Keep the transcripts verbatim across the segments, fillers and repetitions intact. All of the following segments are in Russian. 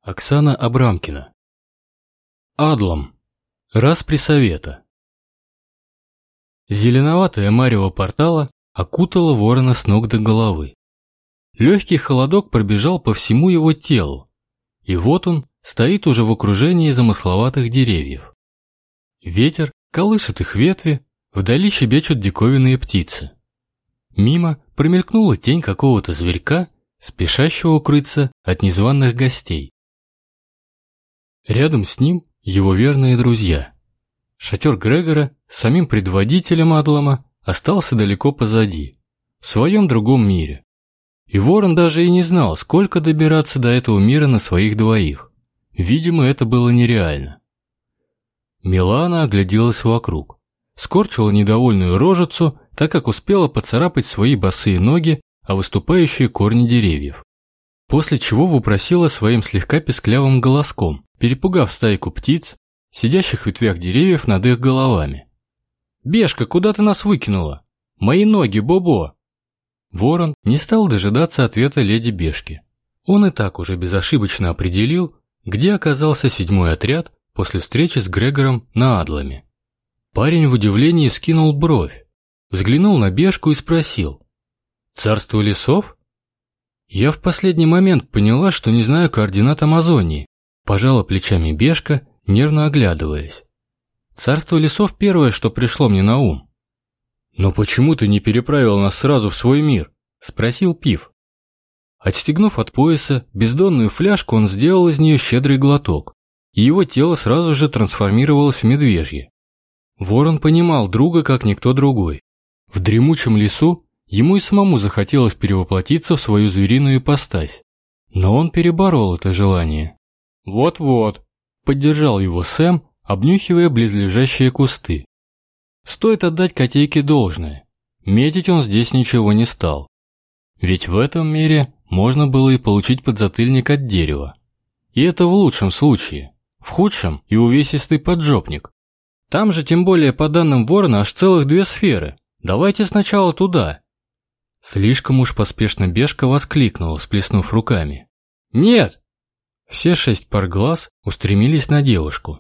Оксана Абрамкина. Адлам. Распри совета. Зеленоватое марево портала окутало ворона с ног до головы. Легкий холодок пробежал по всему его телу, и вот он стоит уже в окружении замысловатых деревьев. Ветер колышет их ветви, вдали щебечут диковинные птицы. Мимо промелькнула тень какого-то зверька, спешащего укрыться от незваных гостей. Рядом с ним его верные друзья. Шатер Грегора с самим предводителем Адлама остался далеко позади, в своем другом мире. И ворон даже и не знал, сколько добираться до этого мира на своих двоих. Видимо, это было нереально. Милана огляделась вокруг, скорчила недовольную рожицу, так как успела поцарапать свои босые ноги о выступающие корни деревьев. После чего вопросила своим слегка песклявым голоском, перепугав стайку птиц, сидящих в ветвях деревьев над их головами. «Бешка, куда ты нас выкинула? Мои ноги, Бобо!» Ворон не стал дожидаться ответа леди Бешки. Он и так уже безошибочно определил, где оказался седьмой отряд после встречи с Грегором на Адламе. Парень в удивлении вскинул бровь, взглянул на Бешку и спросил: «Царство лесов?» «Я в последний момент поняла, что не знаю координат Амазонии», пожала плечами Бешка, нервно оглядываясь. «Царство лесов первое, что пришло мне на ум». «Но почему ты не переправил нас сразу в свой мир?» – спросил Пив. Отстегнув от пояса бездонную фляжку, он сделал из нее щедрый глоток, и его тело сразу же трансформировалось в медвежье. Ворон понимал друга как никто другой. В дремучем лесу ему и самому захотелось перевоплотиться в свою звериную ипостась, но он переборол это желание. «Вот-вот», – поддержал его Сэм, обнюхивая близлежащие кусты. Стоит отдать котейке должное. Метить он здесь ничего не стал. Ведь в этом мире можно было и получить подзатыльник от дерева. И это в лучшем случае. В худшем и увесистый поджопник. Там же, тем более по данным Ворона, аж целых две сферы. Давайте сначала туда. Слишком уж поспешно Бешка воскликнула, всплеснув руками. «Нет!» Все шесть пар глаз устремились на девушку.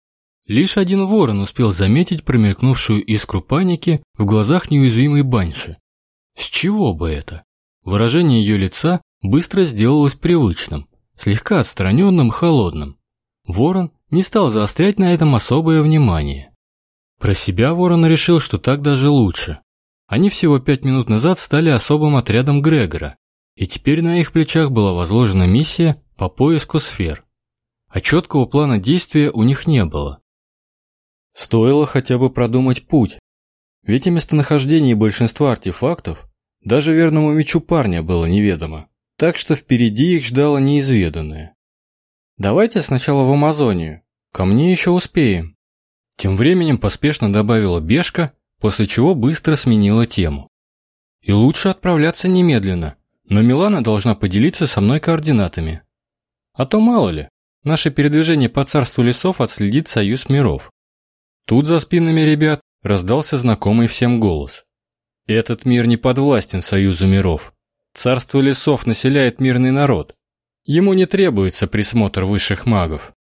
Лишь один ворон успел заметить промелькнувшую искру паники в глазах неуязвимой банши. С чего бы это? Выражение ее лица быстро сделалось привычным, слегка отстраненным, холодным. Ворон не стал заострять на этом особое внимание. Про себя ворон решил, что так даже лучше. Они всего пять минут назад стали особым отрядом Грегора, и теперь на их плечах была возложена миссия по поиску сфер. А четкого плана действия у них не было. Стоило хотя бы продумать путь, ведь о местонахождении большинства артефактов даже верному мечу парня было неведомо, так что впереди их ждало неизведанное. «Давайте сначала в Амазонию, ко мне еще успеем», тем временем поспешно добавила Бешка, после чего быстро сменила тему. «И лучше отправляться немедленно, но Милана должна поделиться со мной координатами. А то мало ли, наше передвижение по царству лесов отследит союз миров». Тут за спинами ребят раздался знакомый всем голос. «Этот мир не подвластен союзу миров. Царство лесов населяет мирный народ. Ему не требуется присмотр высших магов».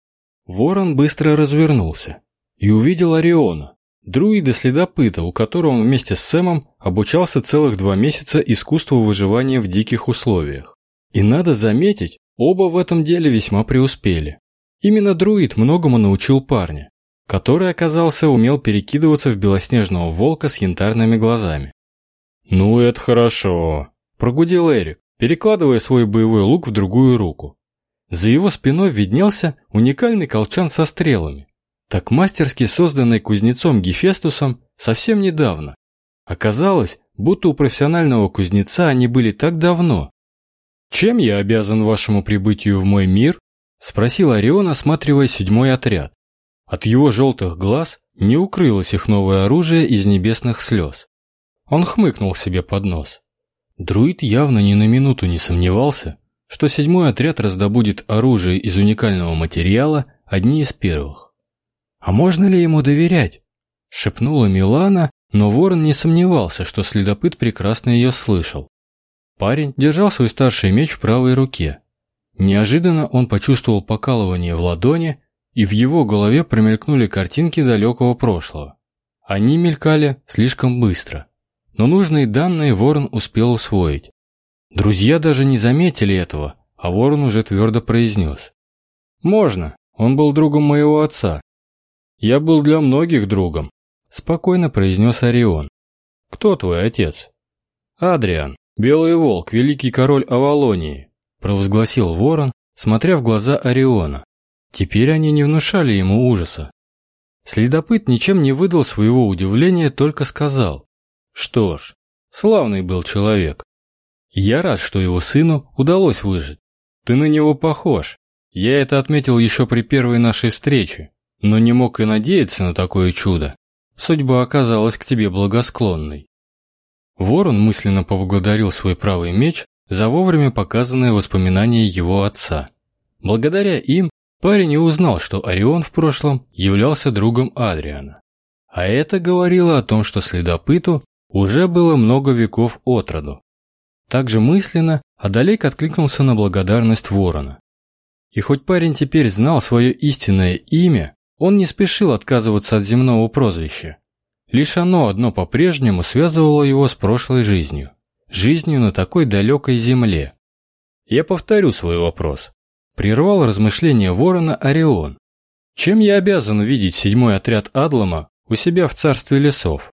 Ворон быстро развернулся и увидел Ориона, друида-следопыта, у которого он вместе с Сэмом обучался целых два месяца искусству выживания в диких условиях. И надо заметить, оба в этом деле весьма преуспели. Именно друид многому научил парня, который, оказался, умел перекидываться в белоснежного волка с янтарными глазами. «Ну, это хорошо», – прогудел Эрик, перекладывая свой боевой лук в другую руку. За его спиной виднелся уникальный колчан со стрелами, так мастерски созданный кузнецом Гефестусом совсем недавно. Оказалось, будто у профессионального кузнеца они были так давно. «Чем я обязан вашему прибытию в мой мир?» – спросил Орион, осматривая седьмой отряд. От его желтых глаз не укрылось их новое оружие из небесных слез. Он хмыкнул себе под нос. Друид явно ни на минуту не сомневался, что седьмой отряд раздобудет оружие из уникального материала одни из первых. «А можно ли ему доверять?» – шепнула Милана, но ворон не сомневался, что следопыт прекрасно ее слышал. Парень держал свой старший меч в правой руке. Неожиданно он почувствовал покалывание в ладони, и в его голове промелькнули картинки далекого прошлого. Они мелькали слишком быстро, но нужные данные Ворон успел усвоить. Друзья даже не заметили этого, а Ворон уже твердо произнес: «Можно, он был другом моего отца». «Я был для многих другом», – спокойно произнес Орион. «Кто твой отец?» «Адриан, Белый Волк, великий король Авалонии», – провозгласил Ворон, смотря в глаза Ориона. Теперь они не внушали ему ужаса. Следопыт ничем не выдал своего удивления, только сказал: «Что ж, славный был человек. Я рад, что его сыну удалось выжить. Ты на него похож. Я это отметил еще при первой нашей встрече, но не мог и надеяться на такое чудо. Судьба оказалась к тебе благосклонной». Ворон мысленно поблагодарил свой правый меч за вовремя показанное воспоминание его отца. Благодаря им парень и узнал, что Орион в прошлом являлся другом Адриана. А это говорило о том, что следопыту уже было много веков от роду. Также мысленно Адалейк откликнулся на благодарность Ворона. И хоть парень теперь знал свое истинное имя, он не спешил отказываться от земного прозвища. Лишь оно одно по-прежнему связывало его с прошлой жизнью, жизнью на такой далекой земле. «Я повторю свой вопрос», – прервал размышления Ворона Орион. «Чем я обязан видеть седьмой отряд Адлама у себя в царстве лесов?»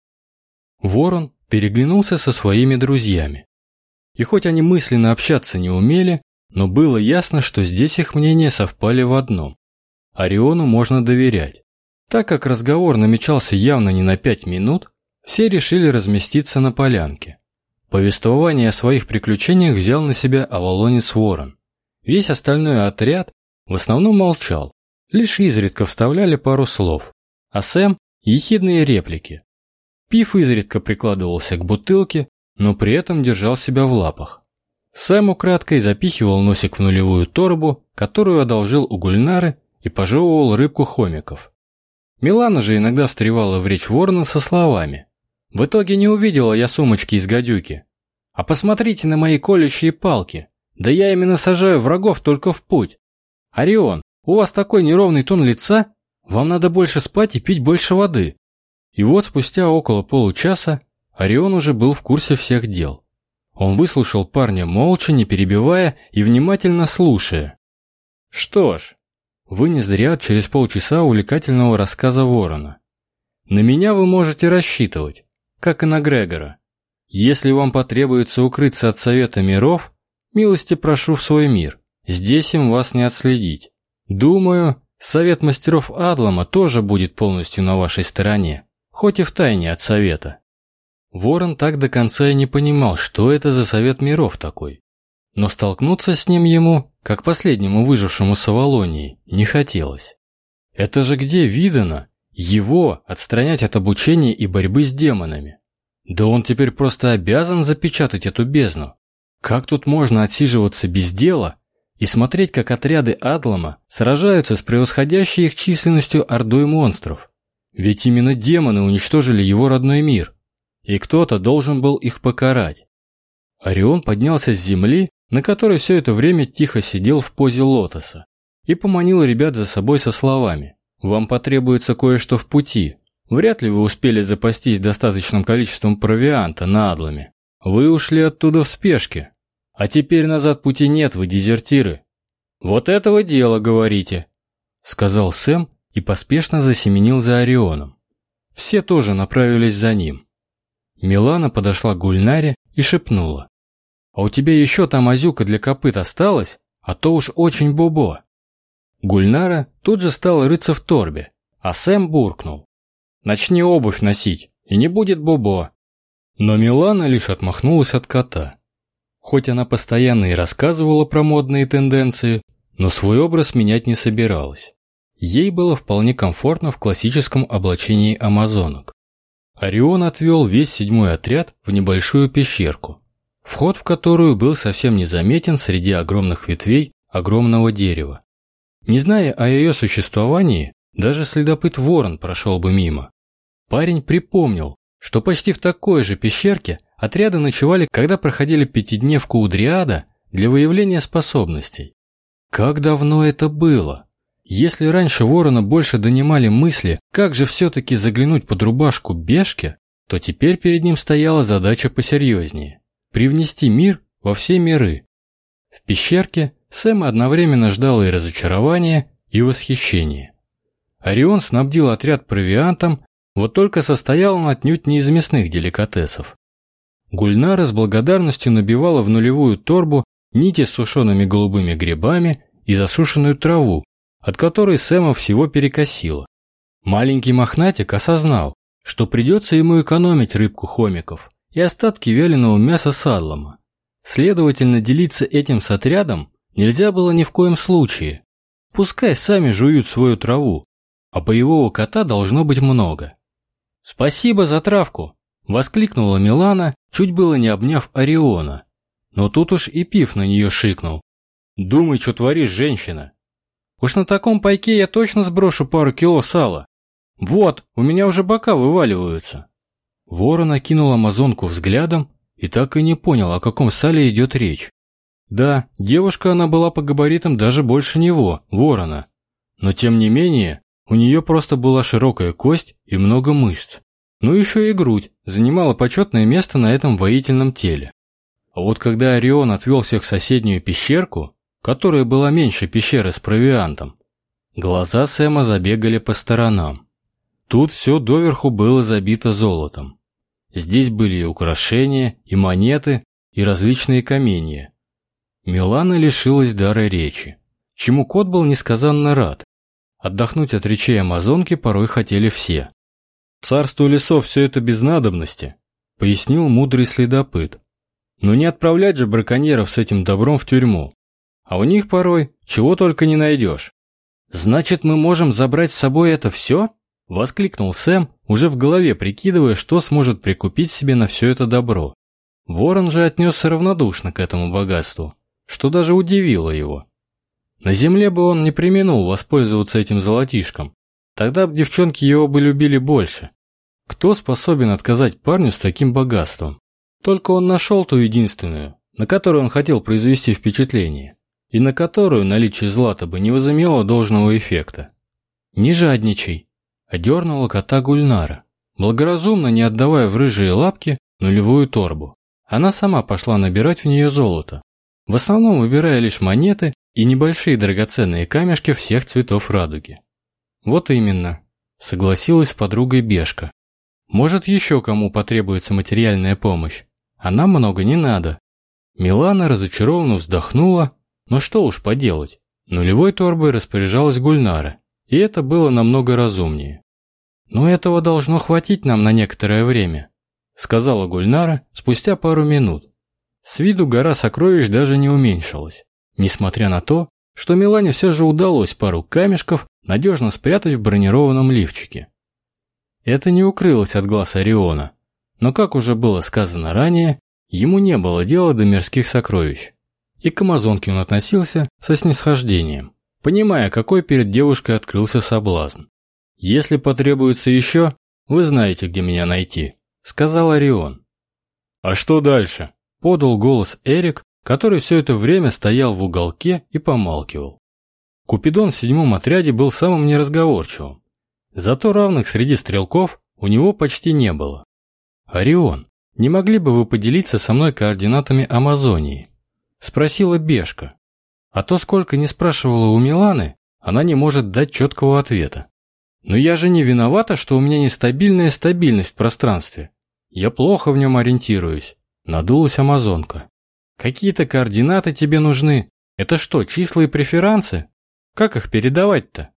Ворон переглянулся со своими друзьями. И хоть они мысленно общаться не умели, но было ясно, что здесь их мнения совпали в одном. Ориону можно доверять. Так как разговор намечался явно не на пять минут, все решили разместиться на полянке. Повествование о своих приключениях взял на себя авалонец Ворон. Весь остальной отряд в основном молчал, лишь изредка вставляли пару слов, а Сэм – ехидные реплики. Пиф изредка прикладывался к бутылке, но при этом держал себя в лапах. Сэм украдкой запихивал носик в нулевую торбу, которую одолжил у Гульнары, и пожевывал рыбку хомиков. Милана же иногда встревала в речь Ворона со словами: «В итоге не увидела я сумочки из гадюки. А посмотрите на мои колющие палки. Да я именно сажаю врагов только в путь. Орион, у вас такой неровный тон лица, вам надо больше спать и пить больше воды». И вот спустя около получаса Орион уже был в курсе всех дел. Он выслушал парня молча, не перебивая и внимательно слушая. «Что ж», – вынес Дриад через полчаса увлекательного рассказа Ворона, «на меня вы можете рассчитывать, как и на Грегора. Если вам потребуется укрыться от Совета Миров, милости прошу в свой мир, здесь им вас не отследить. Думаю, Совет Мастеров Адлама тоже будет полностью на вашей стороне, хоть и втайне от Совета». Ворон так до конца и не понимал, что это за Совет Миров такой. Но столкнуться с ним ему, как последнему выжившему с Авалонии, не хотелось. Это же где видано его отстранять от обучения и борьбы с демонами? Да он теперь просто обязан запечатать эту бездну. Как тут можно отсиживаться без дела и смотреть, как отряды Адлама сражаются с превосходящей их численностью ордой монстров? Ведь именно демоны уничтожили его родной мир. И кто-то должен был их покарать. Орион поднялся с земли, на которой все это время тихо сидел в позе лотоса, и поманил ребят за собой со словами: «Вам потребуется кое-что в пути. Вряд ли вы успели запастись достаточным количеством провианта на Адламе. Вы ушли оттуда в спешке. А теперь назад пути нет, вы дезертиры». «Вот этого дела, говорите», — сказал Сэм и поспешно засеменил за Орионом. Все тоже направились за ним. Милана подошла к Гульнаре и шепнула: «А у тебя еще там азюка для копыт осталась, а то уж очень бобо». Гульнара тут же стала рыться в торбе, а Сэм буркнул: «Начни обувь носить, и не будет бобо». Но Милана лишь отмахнулась от кота. Хоть она постоянно и рассказывала про модные тенденции, но свой образ менять не собиралась. Ей было вполне комфортно в классическом облачении амазонок. Орион отвел весь седьмой отряд в небольшую пещерку, вход в которую был совсем незаметен среди огромных ветвей огромного дерева. Не зная о ее существовании, даже следопыт Ворон прошел бы мимо. Парень припомнил, что почти в такой же пещерке отряды ночевали, когда проходили пятидневку у Дриада для выявления способностей. Как давно это было? Если раньше Ворона больше донимали мысли, как же все-таки заглянуть под рубашку Бешки, то теперь перед ним стояла задача посерьезнее – привнести мир во все миры. В пещерке Сэма одновременно ждало и разочарование, и восхищение. Орион снабдил отряд провиантом, вот только состоял он отнюдь не из мясных деликатесов. Гульнара с благодарностью набивала в нулевую торбу нити с сушеными голубыми грибами и засушенную траву, от которой Сэма всего перекосило. Маленький мохнатик осознал, что придется ему экономить рыбку хомиков и остатки вяленого мяса садлома. Следовательно, делиться этим с отрядом нельзя было ни в коем случае. Пускай сами жуют свою траву, а боевого кота должно быть много. «Спасибо за травку!» – воскликнула Милана, чуть было не обняв Ориона. Но тут уж и Пив на нее шикнул. «Думай, что творишь, женщина! Уж на таком пайке я точно сброшу пару кило сала. Вот, у меня уже бока вываливаются». Ворон окинул амазонку взглядом и так и не понял, о каком сале идет речь. Да, девушка она была по габаритам даже больше него, Ворона. Но тем не менее, у нее просто была широкая кость и много мышц. Ну еще и грудь занимала почетное место на этом воительном теле. А вот когда Орион отвел всех в соседнюю пещерку, которая была меньше пещеры с провиантом, глаза Сэма забегали по сторонам. Тут все доверху было забито золотом. Здесь были и украшения, и монеты, и различные каменья. Милана лишилась дара речи, чему кот был несказанно рад. Отдохнуть от речей амазонки порой хотели все. «Царству лесов все это без надобности», — пояснил мудрый следопыт. «Но не отправлять же браконьеров с этим добром в тюрьму. А у них порой чего только не найдешь». «Значит, мы можем забрать с собой это все?» — воскликнул Сэм, уже в голове прикидывая, что сможет прикупить себе на все это добро. Ворон же отнесся равнодушно к этому богатству, что даже удивило его. На земле бы он не преминул воспользоваться этим золотишком, тогда бы девчонки его бы любили больше. Кто способен отказать парню с таким богатством? Только он нашел ту единственную, на которую он хотел произвести впечатление, и на которую наличие злата бы не возымело должного эффекта. «Не жадничай», — одернула кота Гульнара, благоразумно не отдавая в рыжие лапки нулевую торбу. Она сама пошла набирать в нее золото, в основном выбирая лишь монеты и небольшие драгоценные камешки всех цветов радуги. «Вот именно», — согласилась с подругой Бешка. «Может, еще кому потребуется материальная помощь, а нам много не надо». Милана разочарованно вздохнула, но что уж поделать, нулевой торбой распоряжалась Гульнара, и это было намного разумнее. «Но этого должно хватить нам на некоторое время», — сказала Гульнара спустя пару минут. С виду гора сокровищ даже не уменьшилась, несмотря на то, что Милане все же удалось пару камешков надежно спрятать в бронированном лифчике. Это не укрылось от глаз Ориона, но, как уже было сказано ранее, ему не было дела до мирских сокровищ. И к амазонке он относился со снисхождением, понимая, какой перед девушкой открылся соблазн. «Если потребуется еще, вы знаете, где меня найти», — сказал Орион. «А что дальше?» — подал голос Эрик, который все это время стоял в уголке и помалкивал. Купидон в седьмом отряде был самым неразговорчивым. Зато равных среди стрелков у него почти не было. «Орион, не могли бы вы поделиться со мной координатами Амазонии?» — спросила Бешка. А то, сколько не спрашивала у Миланы, она не может дать четкого ответа. «Но я же не виновата, что у меня нестабильная стабильность в пространстве. Я плохо в нем ориентируюсь», — надулась амазонка. «Какие-то координаты тебе нужны. Это что, числа и преферансы? Как их передавать-то?»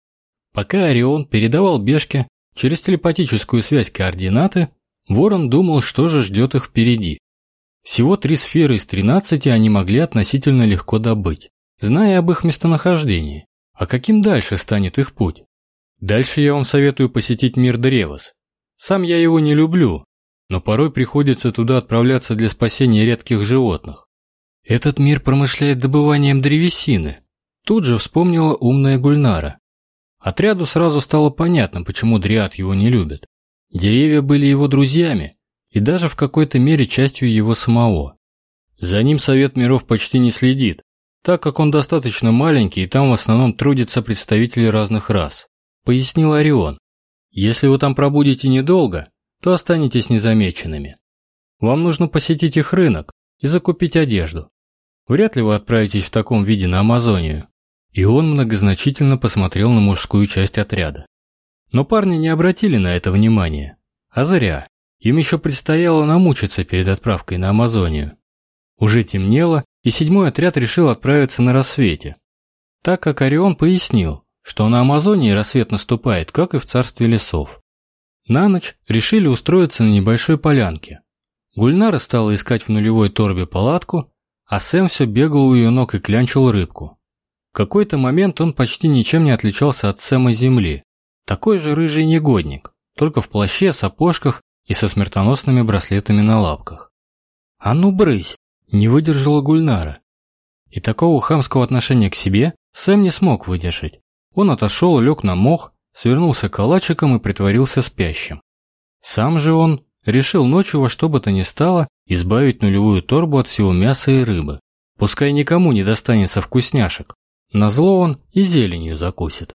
Пока Орион передавал Бешке через телепатическую связь координаты, Ворон думал, что же ждет их впереди. Всего три сферы из тринадцати они могли относительно легко добыть, зная об их местонахождении. А каким дальше станет их путь? Дальше я вам советую посетить мир Древос. Сам я его не люблю, но порой приходится туда отправляться для спасения редких животных. Этот мир промышляет добыванием древесины. Тут же вспомнила умная Гульнара. Отряду сразу стало понятно, почему Дриад его не любит. Деревья были его друзьями и даже в какой-то мере частью его самого. За ним Совет миров почти не следит, так как он достаточно маленький и там в основном трудятся представители разных рас», – пояснил Орион. «Если вы там пробудете недолго, то останетесь незамеченными. Вам нужно посетить их рынок и закупить одежду. Вряд ли вы отправитесь в таком виде на Амазонию». И он многозначительно посмотрел на мужскую часть отряда. Но парни не обратили на это внимания. А зря. Им еще предстояло намучиться перед отправкой на Амазонию. Уже темнело, и седьмой отряд решил отправиться на рассвете. Так как Орион пояснил, что на Амазонии рассвет наступает, как и в царстве лесов. На ночь решили устроиться на небольшой полянке. Гульнара стала искать в нулевой торбе палатку, а Сэм все бегал у ее ног и клянчил рыбку. В какой-то момент он почти ничем не отличался от Сэма Земли. Такой же рыжий негодник, только в плаще, сапожках и со смертоносными браслетами на лапках. «А ну брысь!» – не выдержала Гульнара. И такого хамского отношения к себе Сэм не смог выдержать. Он отошел, лег на мох, свернулся калачиком и притворился спящим. Сам же он решил ночью во что бы то ни стало избавить нулевую торбу от всего мяса и рыбы. Пускай никому не достанется вкусняшек. Назло он и зеленью закусит.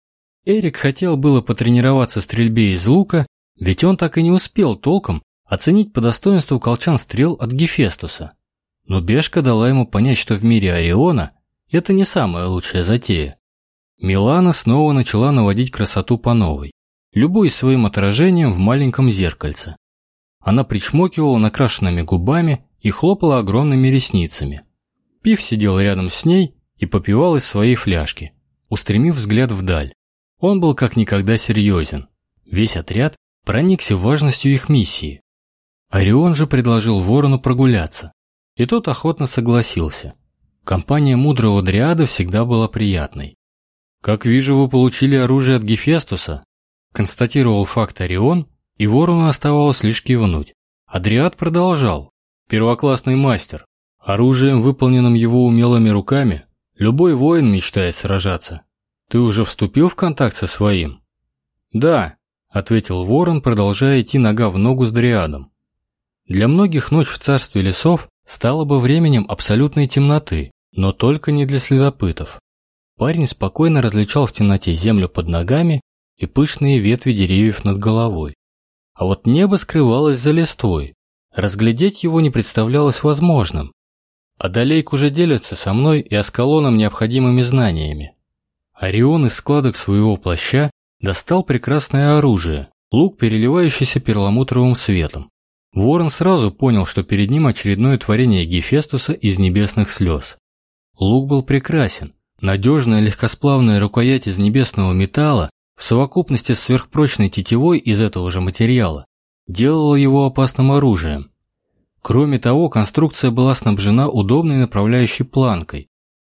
Эрик хотел было потренироваться стрельбе из лука, ведь он так и не успел толком оценить по достоинству колчан стрел от Гефестуса. Но Бешка дала ему понять, что в мире Ориона это не самая лучшая затея. Милана снова начала наводить красоту по новой, любуясь своим отражением в маленьком зеркальце. Она причмокивала накрашенными губами и хлопала огромными ресницами. Пив сидел рядом с ней и попивал из своей фляжки, устремив взгляд вдаль. Он был как никогда серьезен. Весь отряд проникся важностью их миссии. Орион же предложил Ворону прогуляться, и тот охотно согласился. Компания мудрого дриада всегда была приятной. «Как вижу, вы получили оружие от Гефестуса», констатировал факт Орион, и Ворону оставалось лишь кивнуть. А дриад продолжал. «Первоклассный мастер. Оружием, выполненным его умелыми руками, любой воин мечтает сражаться. Ты уже вступил в контакт со своим?» «Да», — ответил Ворон, продолжая идти нога в ногу с дриадом. Для многих ночь в царстве лесов стала бы временем абсолютной темноты, но только не для следопытов. Парень спокойно различал в темноте землю под ногами и пышные ветви деревьев над головой. А вот небо скрывалось за листвой. Разглядеть его не представлялось возможным. Адалейк уже делится со мной и Аскалоном необходимыми знаниями. Орион из складок своего плаща достал прекрасное оружие, лук, переливающийся перламутровым светом. Ворон сразу понял, что перед ним очередное творение Гефестуса из небесных слез. Лук был прекрасен. Надежная легкосплавная рукоять из небесного металла в совокупности с сверхпрочной тетивой из этого же материала делала его опасным оружием. Кроме того, конструкция была снабжена удобной направляющей планкой.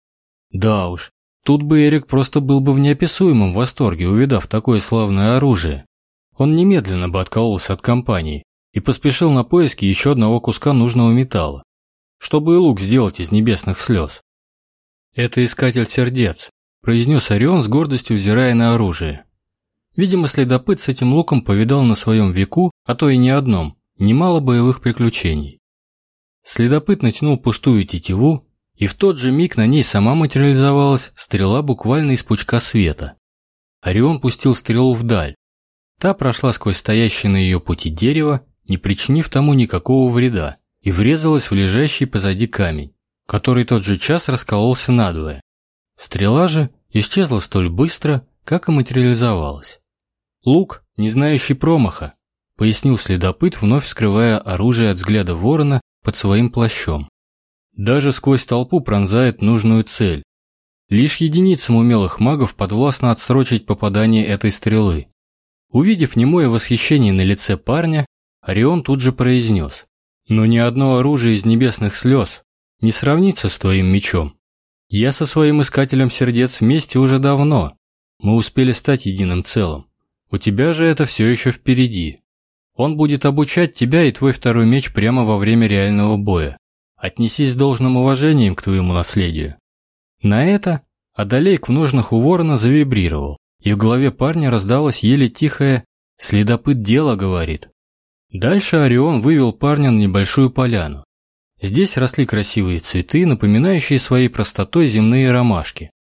Да уж, тут бы Эрик просто был бы в неописуемом восторге, увидав такое славное оружие. Он немедленно бы откололся от компании и поспешил на поиски еще одного куска нужного металла, чтобы и лук сделать из небесных слез. «Это искатель сердец», – произнес Орион с гордостью, взирая на оружие. Видимо, следопыт с этим луком повидал на своем веку, а то и не одном, немало боевых приключений. Следопыт натянул пустую тетиву, и в тот же миг на ней сама материализовалась стрела буквально из пучка света. Орион пустил стрелу вдаль. Та прошла сквозь стоящее на ее пути дерево, не причинив тому никакого вреда, и врезалась в лежащий позади камень, который тот же час раскололся надвое. Стрела же исчезла столь быстро, как и материализовалась. «Лук, не знающий промаха», — пояснил следопыт, вновь скрывая оружие от взгляда Ворона под своим плащом. «Даже сквозь толпу пронзает нужную цель. Лишь единицам умелых магов подвластно отсрочить попадание этой стрелы». Увидев немое восхищение на лице парня, Орион тут же произнес: «Но ни одно оружие из небесных слез не сравнится с твоим мечом. Я со своим искателем сердец вместе уже давно. Мы успели стать единым целым. У тебя же это все еще впереди. Он будет обучать тебя и твой второй меч прямо во время реального боя. Отнесись с должным уважением к твоему наследию». На это Адалейк в ножнах у Ворона завибрировал, и в голове парня раздалось еле тихое «Следопыт дело говорит». Дальше Орион вывел парня на небольшую поляну. Здесь росли красивые цветы, напоминающие своей простотой земные ромашки.